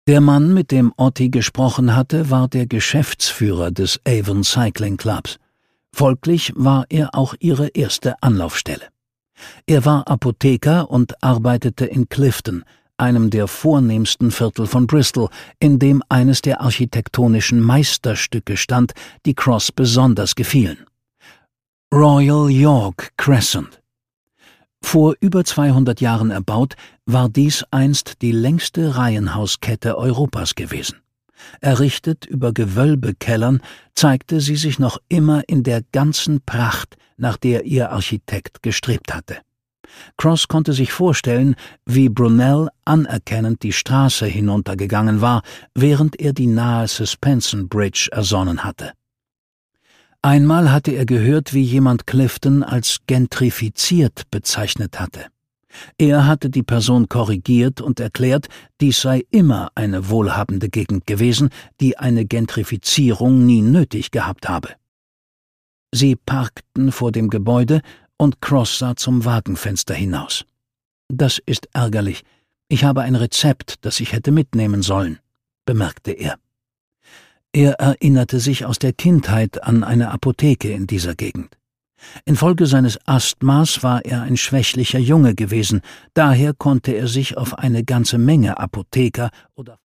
Der Mann, mit dem Otti gesprochen hatte, war der Geschäftsführer des Avon Cycling Clubs. Folglich war er auch ihre erste Anlaufstelle. Er war Apotheker und arbeitete in Clifton, einem der vornehmsten Viertel von Bristol, in dem eines der architektonischen Meisterstücke stand, die Cross besonders gefielen: Royal York Crescent. Vor über 200 Jahren erbaut, war dies einst die längste Reihenhauskette Europas gewesen. Errichtet über Gewölbekellern, zeigte sie sich noch immer in der ganzen Pracht, nach der ihr Architekt gestrebt hatte. Cross konnte sich vorstellen, wie Brunel anerkennend die Straße hinuntergegangen war, während er die nahe Suspension Bridge ersonnen hatte. Einmal hatte er gehört, wie jemand Clifton als gentrifiziert bezeichnet hatte. Er hatte die Person korrigiert und erklärt, dies sei immer eine wohlhabende Gegend gewesen, die eine Gentrifizierung nie nötig gehabt habe. Sie parkten vor dem Gebäude und Cross sah zum Wagenfenster hinaus. »Das ist ärgerlich. Ich habe ein Rezept, das ich hätte mitnehmen sollen«, bemerkte er. Er erinnerte sich aus der Kindheit an eine Apotheke in dieser Gegend. Infolge seines Asthmas war er ein schwächlicher Junge gewesen, daher konnte er sich auf eine ganze Menge Apotheker oder